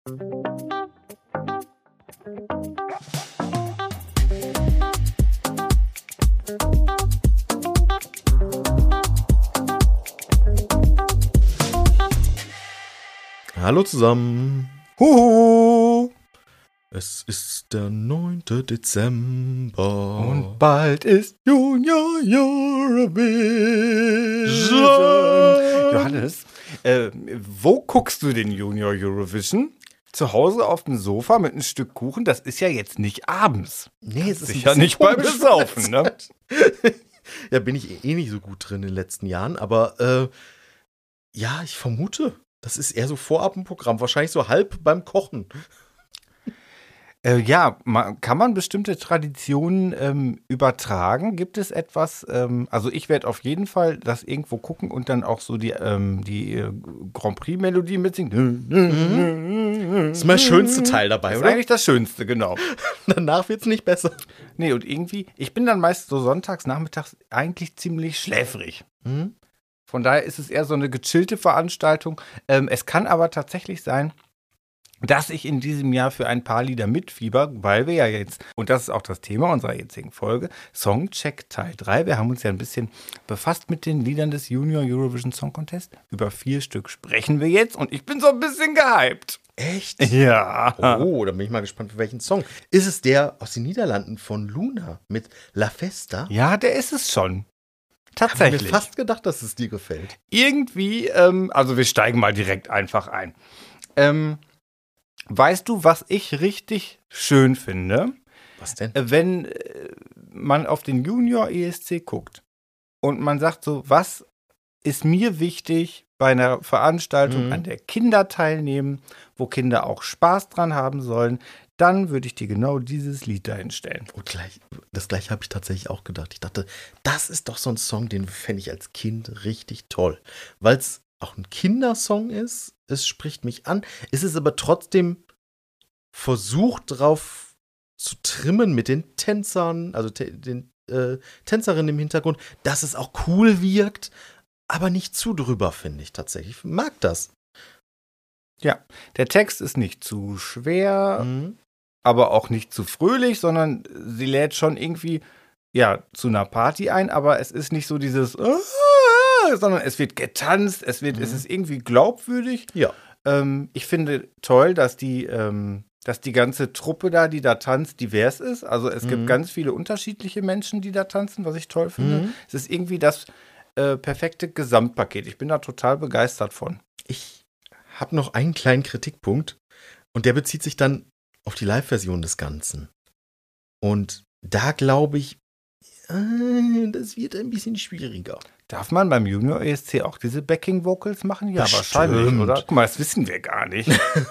Hallo zusammen. Huhu. Es ist der 9. Dezember. Und bald ist Junior Eurovision. Johannes, wo guckst du den Junior Eurovision? Zu Hause auf dem Sofa mit einem Stück Kuchen? Das ist ja jetzt nicht abends. Nee, es ist sicher nicht beim Besaufen, ne? Ja, bin ich eh nicht so gut drin in den letzten Jahren, aber ja, ich vermute, das ist eher so Vorabendprogramm, wahrscheinlich so halb beim Kochen. Ja, kann man bestimmte Traditionen übertragen? Gibt es etwas, also ich werde auf jeden Fall das irgendwo gucken und dann auch so die Grand Prix-Melodie mitsingen. Das ist mein schönste Teil dabei, Das ist oder? eigentlich das Schönste, genau. Danach wird's nicht besser. Nee, und irgendwie, ich bin dann meist so sonntags, nachmittags eigentlich ziemlich schläfrig. Mhm. Von daher ist es eher so eine gechillte Veranstaltung. Es kann aber tatsächlich sein, dass ich in diesem Jahr für ein paar Lieder mitfieber, weil wir ja jetzt, und das ist auch das Thema unserer jetzigen Folge, Songcheck Teil 3. Wir haben uns ja ein bisschen befasst mit den Liedern des Junior Eurovision Song Contest. Über 4 Stück sprechen wir jetzt und ich bin so ein bisschen gehypt. Echt? Ja. Oh, da bin ich mal gespannt, für welchen Song. Ist es der aus den Niederlanden von Luna mit La Festa? Ja, der ist es schon. Ich habe Tatsächlich. mir fast gedacht, dass es dir gefällt. Irgendwie, also wir steigen mal direkt einfach ein. Weißt du, was ich richtig schön finde? Was denn? Wenn man auf den Junior ESC guckt und man sagt so, was ist mir wichtig bei einer Veranstaltung, an der Kinder teilnehmen, wo Kinder auch Spaß dran haben sollen, dann würde ich dir genau dieses Lied dahin stellen. Und das gleiche habe ich tatsächlich auch gedacht. Ich dachte, das ist doch so ein Song, den fände ich als Kind richtig toll. Weil es auch ein Kindersong ist, es spricht mich an. Es ist aber trotzdem versucht drauf zu trimmen mit den Tänzern, also den Tänzerinnen im Hintergrund, dass es auch cool wirkt, aber nicht zu drüber, finde ich tatsächlich. Ich mag das. Ja, der Text ist nicht zu schwer, aber auch nicht zu fröhlich, sondern sie lädt schon irgendwie, ja, zu einer Party ein, aber es ist nicht so dieses, sondern es wird getanzt, es ist irgendwie glaubwürdig. Ja. Ich finde toll, dass die ganze Truppe da, die da tanzt, divers ist. Also es gibt ganz viele unterschiedliche Menschen, die da tanzen, was ich toll finde. Es ist irgendwie das perfekte Gesamtpaket. Ich bin da total begeistert von. Ich habe noch einen kleinen Kritikpunkt und der bezieht sich dann auf die Live-Version des Ganzen. Und da glaube ich, das wird ein bisschen schwieriger. Darf man beim Junior ESC auch diese Backing-Vocals machen? Ja, Bestimmt. wahrscheinlich, oder? Guck mal, das wissen wir gar nicht.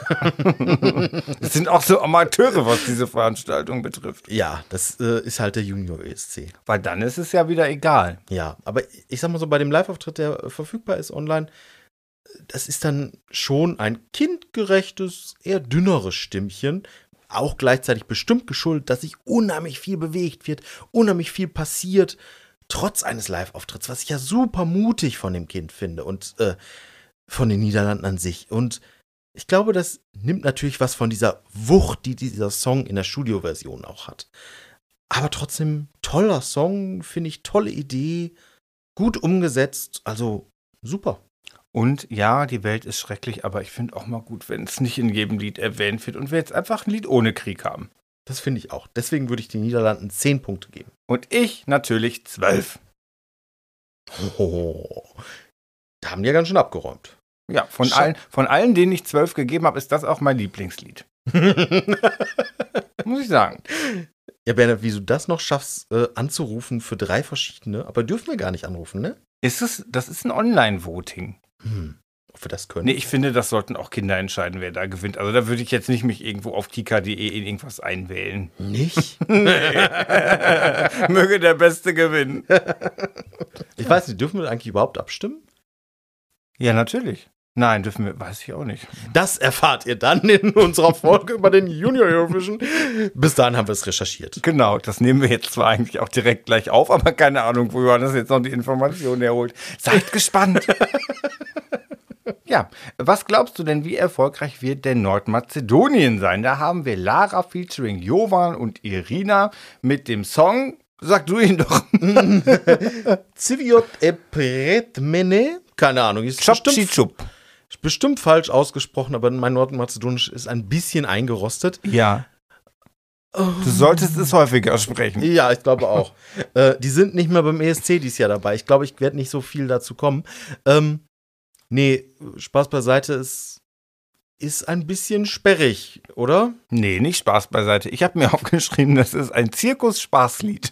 Das sind auch so Amateure, was diese Veranstaltung betrifft. Ja, das ist halt der Junior ESC. Weil dann ist es ja wieder egal. Ja, aber ich sag mal so, bei dem Live-Auftritt, der verfügbar ist online, das ist dann schon ein kindgerechtes, eher dünneres Stimmchen. Auch gleichzeitig bestimmt geschuldet, dass sich unheimlich viel bewegt wird, unheimlich viel passiert, trotz eines Live-Auftritts, was ich ja super mutig von dem Kind finde und von den Niederlanden an sich. Und ich glaube, das nimmt natürlich was von dieser Wucht, die dieser Song in der Studioversion auch hat. Aber trotzdem toller Song, finde ich, tolle Idee, gut umgesetzt, also super. Und ja, die Welt ist schrecklich, aber ich finde auch mal gut, wenn es nicht in jedem Lied erwähnt wird und wir jetzt einfach ein Lied ohne Krieg haben. Das finde ich auch. Deswegen würde ich den Niederlanden 10 Punkte geben. Und ich natürlich 12. Oh, da haben die ja ganz schön abgeräumt. Ja, von allen, denen ich 12 gegeben habe, ist das auch mein Lieblingslied. Muss ich sagen. Ja, Bernhard, wie du das noch schaffst, anzurufen für 3 verschiedene, aber dürfen wir gar nicht anrufen, ne? Das ist ein Online-Voting. Ob wir das können? Nee, ich finde, das sollten auch Kinder entscheiden, wer da gewinnt. Also da würde ich jetzt nicht mich irgendwo auf kika.de in irgendwas einwählen. Nicht? Möge der Beste gewinnen. Ich weiß nicht, dürfen wir eigentlich überhaupt abstimmen? Ja, natürlich. Nein, dürfen wir, weiß ich auch nicht. Das erfahrt ihr dann in unserer Folge über den Junior Eurovision. Bis dahin haben wir es recherchiert. Genau, das nehmen wir jetzt zwar eigentlich auch direkt gleich auf, aber keine Ahnung, wo Johannes jetzt noch die Informationen herholt. Seid gespannt. Ja, was glaubst du denn, wie erfolgreich wird denn Nordmazedonien sein? Da haben wir Lara featuring Jovan und Irina mit dem Song, sag du ihn doch. Civiot e Pretmene, keine Ahnung, ist bestimmt falsch ausgesprochen, aber mein Nordmazedonisch ist ein bisschen eingerostet. Ja. Du solltest es häufiger sprechen. Ja, ich glaube auch. Die sind nicht mehr beim ESC dieses Jahr dabei. Ich glaube, ich werde nicht so viel dazu kommen. Nee, Spaß beiseite, es ist ein bisschen sperrig, oder? Nee, nicht Spaß beiseite. Ich habe mir aufgeschrieben, das ist ein Zirkus-Spaßlied.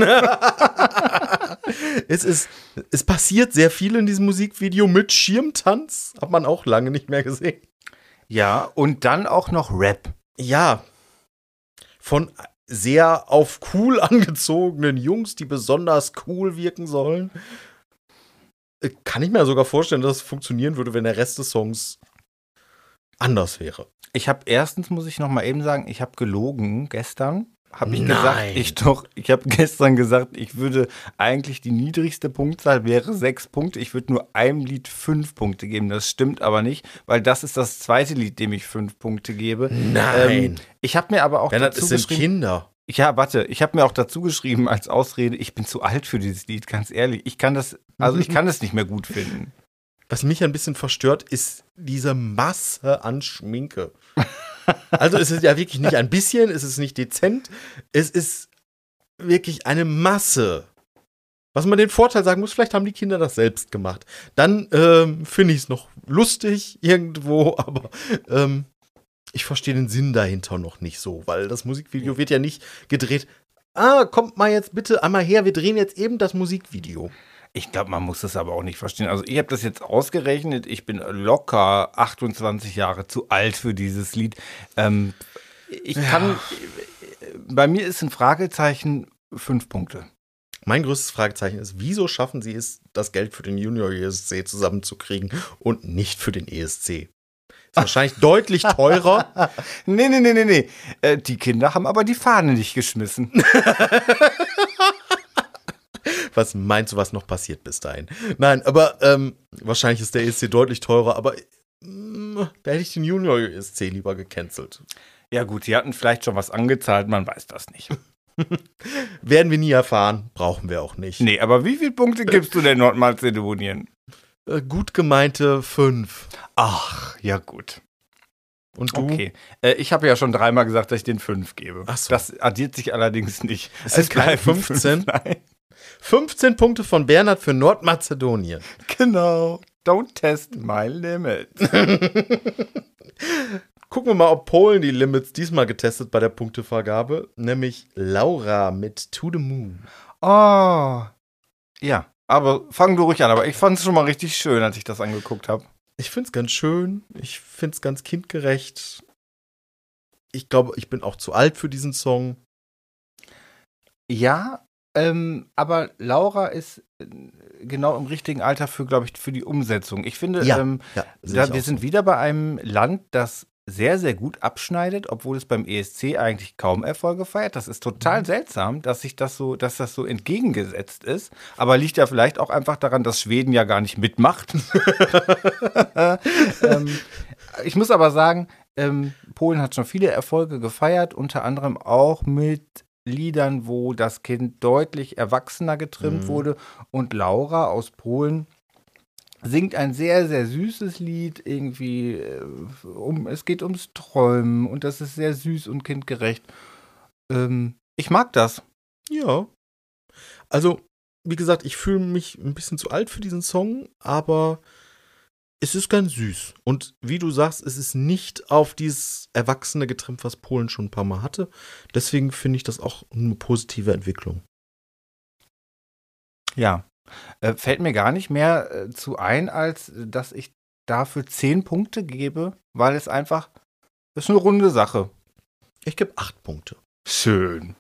Es passiert sehr viel in diesem Musikvideo mit Schirmtanz. Hat man auch lange nicht mehr gesehen. Ja, und dann auch noch Rap. Ja, von sehr auf cool angezogenen Jungs, die besonders cool wirken sollen. Kann ich mir sogar vorstellen, dass es funktionieren würde, wenn der Rest des Songs anders wäre. Ich habe erstens, muss ich noch mal eben sagen, ich habe gelogen gestern. Habe ich Nein. gesagt, ich habe gestern gesagt, ich würde eigentlich die niedrigste Punktzahl wäre 6 Punkte. Ich würde nur einem Lied 5 Punkte geben. Das stimmt aber nicht, weil das ist das zweite Lied, dem ich 5 Punkte gebe. Nein. Ich habe mir aber auch Bernhard, dazu es sind geschrieben, Kinder. ja, warte, ich habe mir auch dazu geschrieben als Ausrede, ich bin zu alt für dieses Lied, ganz ehrlich. Ich kann es nicht mehr gut finden. Was mich ein bisschen verstört, ist diese Masse an Schminke. Also es ist ja wirklich nicht ein bisschen, es ist nicht dezent, es ist wirklich eine Masse. Was man den Vorteil sagen muss, vielleicht haben die Kinder das selbst gemacht. Dann finde ich es noch lustig irgendwo, aber ich verstehe den Sinn dahinter noch nicht so, weil das Musikvideo wird ja nicht gedreht. Kommt mal jetzt bitte einmal her, wir drehen jetzt eben das Musikvideo. Ich glaube, man muss das aber auch nicht verstehen. Also ich habe das jetzt ausgerechnet. Ich bin locker 28 Jahre zu alt für dieses Lied. Bei mir ist ein Fragezeichen 5 Punkte. Mein größtes Fragezeichen ist, wieso schaffen sie es, das Geld für den Junior ESC zusammenzukriegen und nicht für den ESC? Ist wahrscheinlich deutlich teurer. Nee. Die Kinder haben aber die Fahne nicht geschmissen. Was meinst du, was noch passiert bis dahin? Nein, aber wahrscheinlich ist der ESC deutlich teurer, aber da hätte ich den Junior ESC lieber gecancelt. Ja gut, die hatten vielleicht schon was angezahlt, man weiß das nicht. Werden wir nie erfahren, brauchen wir auch nicht. Nee, aber wie viele Punkte gibst du denn Nordmazedonien? Gut gemeinte 5. Ach, ja gut. Und du? Okay. Ich habe ja schon 3-mal gesagt, dass ich den 5 gebe. Ach so. Das addiert sich allerdings nicht. Es ist keine 15. 5, nein. 15 Punkte von Bernhard für Nordmazedonien. Genau. Don't test my limits. Gucken wir mal, ob Polen die Limits diesmal getestet bei der Punktevergabe. Nämlich Laura mit To the Moon. Oh. Ja, aber fang du ruhig an. Aber ich fand es schon mal richtig schön, als ich das angeguckt habe. Ich find's ganz schön. Ich find's ganz kindgerecht. Ich glaube, ich bin auch zu alt für diesen Song. Ja, aber Laura ist genau im richtigen Alter für, glaube ich, für die Umsetzung. Ich finde, wir sind wieder bei einem Land, das sehr, sehr gut abschneidet, obwohl es beim ESC eigentlich kaum Erfolge feiert. Das ist total seltsam, dass das so entgegengesetzt ist. Aber liegt ja vielleicht auch einfach daran, dass Schweden ja gar nicht mitmacht. Ich muss aber sagen, Polen hat schon viele Erfolge gefeiert, unter anderem auch mit Liedern, wo das Kind deutlich erwachsener getrimmt wurde. Und Laura aus Polen singt ein sehr, sehr süßes Lied, irgendwie, es geht ums Träumen und das ist sehr süß und kindgerecht. Ich mag das. Ja. Also, wie gesagt, ich fühle mich ein bisschen zu alt für diesen Song, aber es ist ganz süß. Und wie du sagst, es ist nicht auf dieses Erwachsene getrimmt, was Polen schon ein paar Mal hatte. Deswegen finde ich das auch eine positive Entwicklung. Ja. Fällt mir gar nicht mehr zu ein, als dass ich dafür 10 Punkte gebe, weil es einfach, das ist eine runde Sache. Ich gebe 8 Punkte. Schön.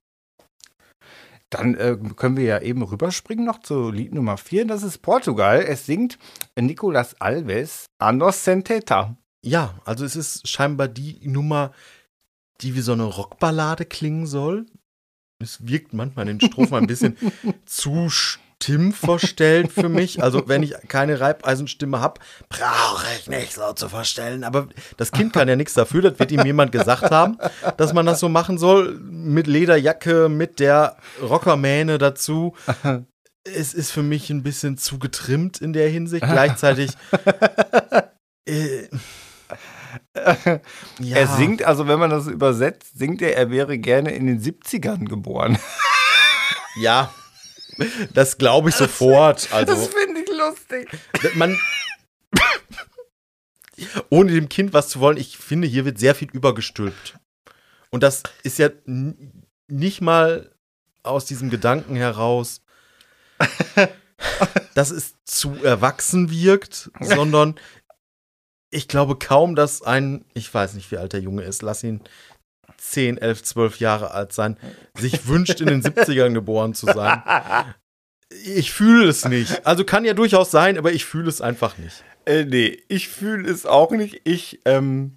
Dann können wir ja eben rüberspringen noch zu Lied Nummer 4. Das ist Portugal. Es singt Nicolas Alves, Anos Senteta. Ja, also es ist scheinbar die Nummer, die wie so eine Rockballade klingen soll. Es wirkt manchmal in den Strophen ein bisschen zu stimmverstellt für mich. Also wenn ich keine Reibeisenstimme habe, brauche ich nicht so zu verstellen. Aber das Kind kann ja nichts dafür. Das wird ihm jemand gesagt haben, dass man das so machen soll. Mit Lederjacke, mit der Rockermähne dazu. Es ist für mich ein bisschen zu getrimmt in der Hinsicht. Gleichzeitig ja. Er singt, also wenn man das übersetzt, singt er wäre gerne in den 70ern geboren. Ja, das glaube ich sofort. Also, das finde ich lustig. Ohne dem Kind was zu wollen, ich finde, hier wird sehr viel übergestülpt. Und das ist ja nicht mal aus diesem Gedanken heraus, dass es zu erwachsen wirkt, sondern ich glaube kaum, dass ich weiß nicht, wie alt der Junge ist, lass ihn 10, 11, 12 Jahre alt sein, sich wünscht, in den 70ern geboren zu sein. Ich fühle es nicht. Also kann ja durchaus sein, aber ich fühle es einfach nicht. Nee, ich fühle es auch nicht. Ich habe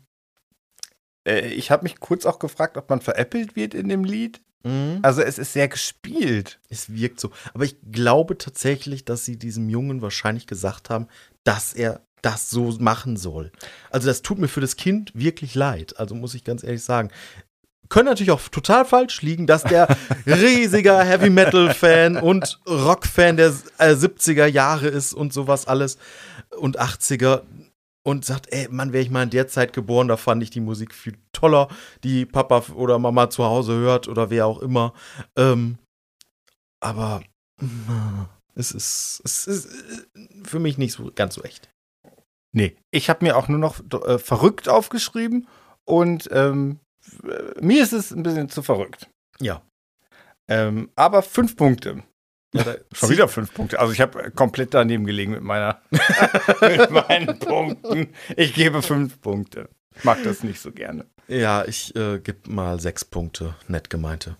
mich kurz auch gefragt, ob man veräppelt wird in dem Lied. Mhm. Also es ist sehr gespielt. Es wirkt so. Aber ich glaube tatsächlich, dass sie diesem Jungen wahrscheinlich gesagt haben, dass er das so machen soll. Also das tut mir für das Kind wirklich leid. Also muss ich ganz ehrlich sagen. Können natürlich auch total falsch liegen, dass der riesiger Heavy-Metal-Fan und Rock-Fan der 70er Jahre ist und sowas alles und 80er und sagt, ey, Mann, wäre ich mal in der Zeit geboren, da fand ich die Musik viel toller, die Papa oder Mama zu Hause hört oder wer auch immer. Aber es ist für mich nicht so ganz so echt. Nee, ich habe mir auch nur noch verrückt aufgeschrieben und mir ist es ein bisschen zu verrückt. Ja. Aber 5 Punkte. Ja, schon wieder 5 Punkte. Also ich habe komplett daneben gelegen mit meinen Punkten. Ich gebe 5 Punkte. Ich mag das nicht so gerne. Ja, ich gebe mal 6 Punkte. Nett gemeinte.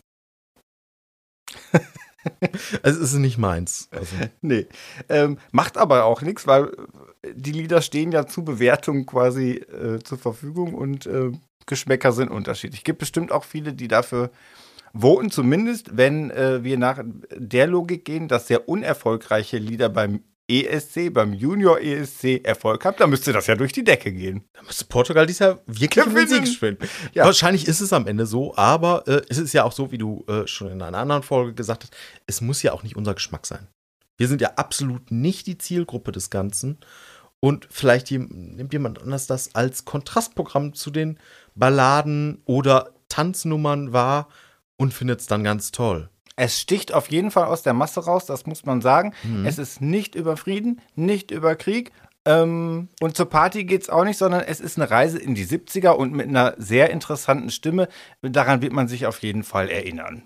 Es ist nicht meins. Also. Nee. Macht aber auch nichts, weil die Lieder stehen ja zu Bewertung quasi zur Verfügung und Geschmäcker sind unterschiedlich. Es gibt bestimmt auch viele, die dafür voten, zumindest wenn wir nach der Logik gehen, dass sehr unerfolgreiche Lieder beim ESC, beim Junior ESC Erfolg haben, dann müsste das ja durch die Decke gehen. Da müsste Portugal dies Jahr wirklich um den Sieg spielen. Ja. Wahrscheinlich ist es am Ende so, aber es ist ja auch so, wie du schon in einer anderen Folge gesagt hast, es muss ja auch nicht unser Geschmack sein. Wir sind ja absolut nicht die Zielgruppe des Ganzen. Und vielleicht nimmt jemand anders das als Kontrastprogramm zu den Balladen oder Tanznummern wahr und findet es dann ganz toll. Es sticht auf jeden Fall aus der Masse raus, das muss man sagen. Mhm. Es ist nicht über Frieden, nicht über Krieg. Und zur Party geht es auch nicht, sondern es ist eine Reise in die 70er und mit einer sehr interessanten Stimme. Daran wird man sich auf jeden Fall erinnern.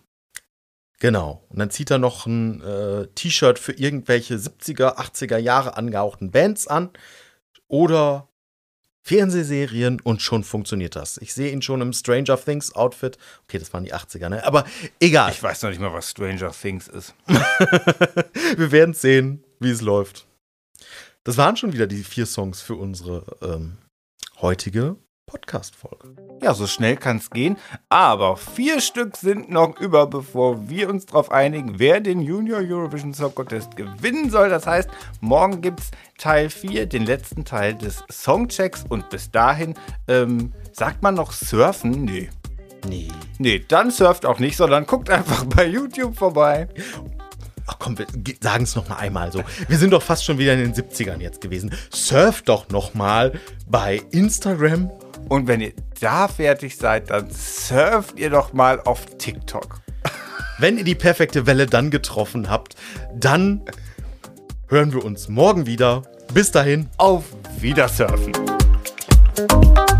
Genau. Und dann zieht er noch ein T-Shirt für irgendwelche 70er, 80er Jahre angehauchten Bands an oder Fernsehserien und schon funktioniert das. Ich sehe ihn schon im Stranger Things Outfit. Okay, das waren die 80er, ne? Aber egal. Ich weiß noch nicht mal, was Stranger Things ist. Wir werden sehen, wie es läuft. Das waren schon wieder die 4 Songs für unsere heutige Podcast-Folge. Ja, so schnell kann es gehen. Aber 4 Stück sind noch über, bevor wir uns darauf einigen, wer den Junior Eurovision Song Contest gewinnen soll. Das heißt, morgen gibt es Teil 4, den letzten Teil des Songchecks. Und bis dahin, sagt man noch surfen? Nee, dann surft auch nicht, sondern guckt einfach bei YouTube vorbei. Ach komm, wir sagen es noch mal einmal so. Wir sind doch fast schon wieder in den 70ern jetzt gewesen. Surft doch noch mal bei Instagram. Und wenn ihr da fertig seid, dann surft ihr doch mal auf TikTok. Wenn ihr die perfekte Welle dann getroffen habt, dann hören wir uns morgen wieder. Bis dahin. Auf Wiedersurfen.